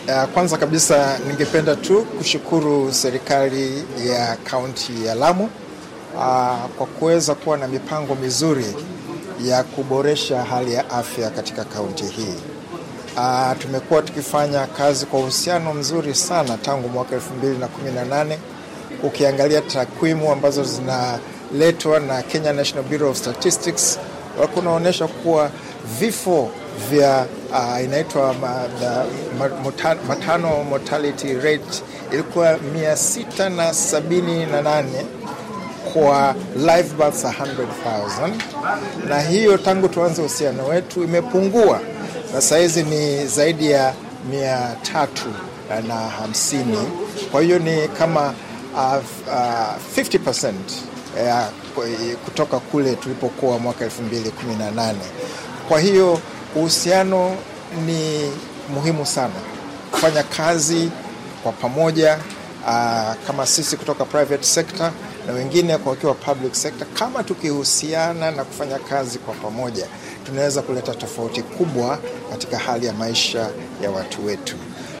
Kwanza kabisa ningependa tu kushukuru serikali ya kaunti ya Lamu kwa kuweza kuwa na mipango mizuri ya kuboresha hali ya afya katika kaunti hii. Tumekuwa tukifanya kazi kwa uhusiano mzuri sana tangu mwaka 2018. Ukiangalia takwimu ambazo zinaletwa na Kenya National Bureau of Statistics, kunaonyesha kuwa vifo vya inaitwa maternal mortality rate ilikuwa 678 kwa live births 100,000, na hiyo tangu tuanze uhusiano wetu imepungua na saizi ni zaidi ya 350. Kwa hiyo ni kama 50% kutoka kule tulipokuwa mwaka 2018. Kwa hiyo uhusiano ni muhimu sana, kufanya kazi kwa pamoja kama sisi kutoka private sector na wengine kwa wakiwa public sector. Kama tukihusiana na kufanya kazi kwa pamoja, tunaweza kuleta tofauti kubwa katika hali ya maisha ya watu wetu.